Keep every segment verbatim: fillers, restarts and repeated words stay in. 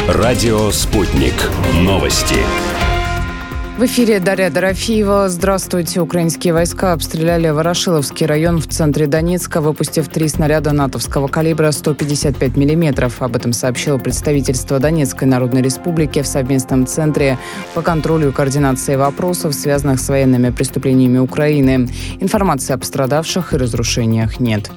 Радио «Спутник». Новости. В эфире Дарья Дорофеева. Здравствуйте. Украинские войска обстреляли Ворошиловский район в центре Донецка, выпустив три снаряда натовского калибра сто пятьдесят пять миллиметров. Об этом сообщило представительство Донецкой Народной Республики в совместном центре по контролю и координации вопросов, связанных с военными преступлениями Украины. Информации о пострадавших и разрушениях нет.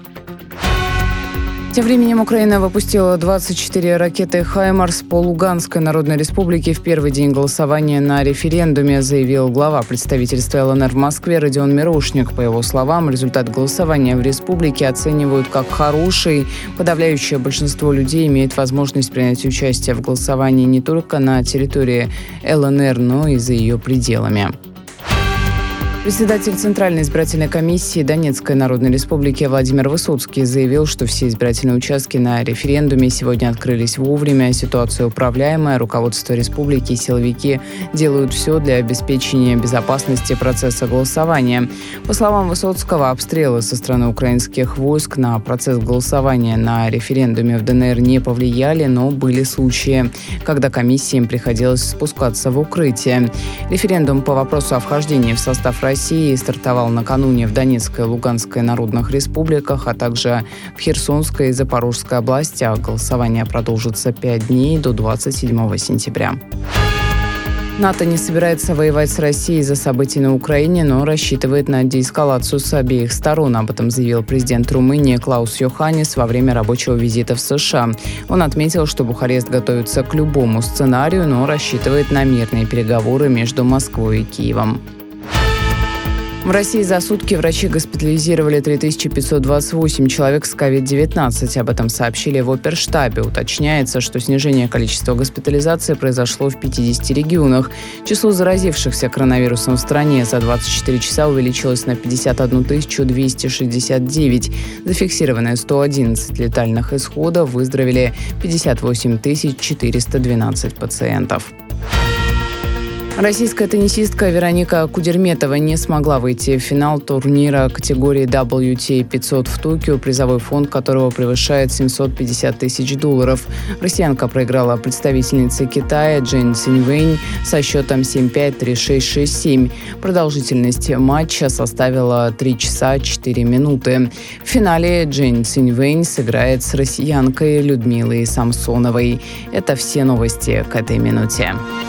Тем временем Украина выпустила двадцать четыре ракеты «Хаймарс» по Луганской Народной Республике в первый день голосования на референдуме, заявил глава представительства ЛНР в Москве Родион Мирошник. По его словам, результат голосования в республике оценивают как хороший. Подавляющее большинство людей имеет возможность принять участие в голосовании не только на территории ЛНР, но и за ее пределами. Председатель Центральной избирательной комиссии Донецкой Народной Республики Владимир Высоцкий заявил, что все избирательные участки на референдуме сегодня открылись вовремя, ситуация управляемая, руководство республики и силовики делают все для обеспечения безопасности процесса голосования. По словам Высоцкого, обстрелы со стороны украинских войск на процесс голосования на референдуме в ДНР не повлияли, но были случаи, когда комиссиям приходилось спускаться в укрытие. Референдум по вопросу о вхождении в состав России России стартовал накануне в Донецкой и Луганской народных республиках, а также в Херсонской и Запорожской областях. Голосование продолжится пять дней до двадцать седьмого сентября. НАТО не собирается воевать с Россией из-за событий на Украине, но рассчитывает на деэскалацию с обеих сторон. Об этом заявил президент Румынии Клаус Йоханнис во время рабочего визита в США. Он отметил, что Бухарест готовится к любому сценарию, но рассчитывает на мирные переговоры между Москвой и Киевом. В России за сутки врачи госпитализировали три тысячи пятьсот двадцать восемь человек с ковид девятнадцать. Об этом сообщили в оперштабе. Уточняется, что снижение количества госпитализаций произошло в пятидесяти регионах. Число заразившихся коронавирусом в стране за двадцать четыре часа увеличилось на пятьдесят одну тысячу двести шестьдесят девять. Зафиксировано сто одиннадцать летальных исходов, выздоровели пятьдесят восемь тысяч четыреста двенадцать пациентов. Российская теннисистка Вероника Кудерметова не смогла выйти в финал турнира категории дабл ю ти эй пятьсот в Токио, призовой фонд которого превышает семьсот пятьдесят тысяч долларов. Россиянка проиграла представительнице Китая Джен Циньвэнь со счетом семь пять три шесть шесть семь. Продолжительность матча составила три часа четыре минуты. В финале Джен Циньвэнь сыграет с россиянкой Людмилой Самсоновой. Это все новости к этой минуте.